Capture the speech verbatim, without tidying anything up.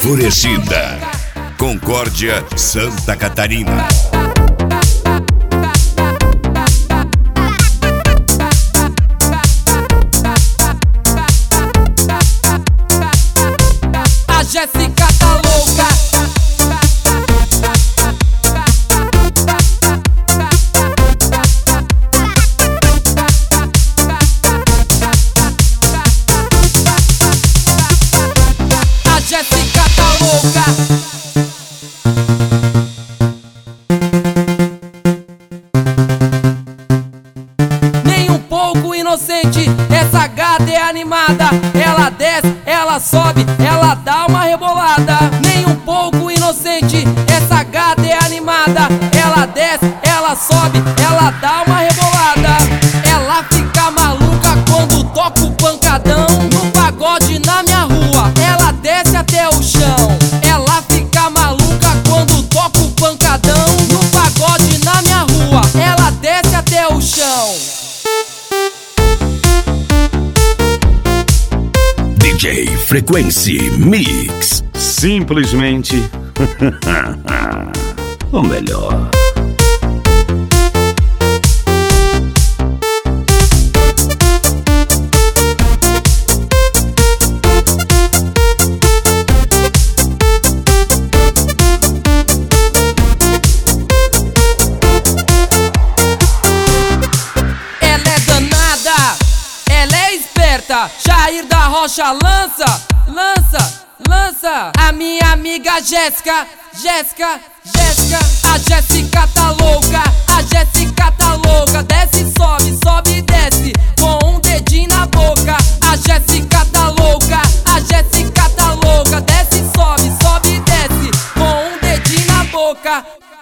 Enfurecida, Concórdia, Santa Catarina. A Jéssica tá louca. A Jéssica tá louca. Nem um pouco inocente, essa gata é animada. Ela desce, ela sobe, ela dá uma rebolada. Nem um pouco inocente, essa gata é animada. Ela desce, ela sobe, ela dá uma rebolada. Ela fica maluca quando toca o pancadão no pagode na minha rua. Ela desce até o chão. Ela fica maluca quando toca o pancadão no pagode na minha rua. Ela desce até o chão. D J Frequency Mix. Simplesmente o melhor. Ela é danada, ela é esperta. Jair da Rocha lança, lança, lança. A minha amiga Jéssica, Jéssica, Jéssica. A Jéssica tá louca, a Jéssica tá louca. Desce, sobe, sobe e desce com um dedinho na boca. A Jéssica tá louca, a Jéssica tá louca. Desce, sobe, sobe e desce com um dedinho na boca.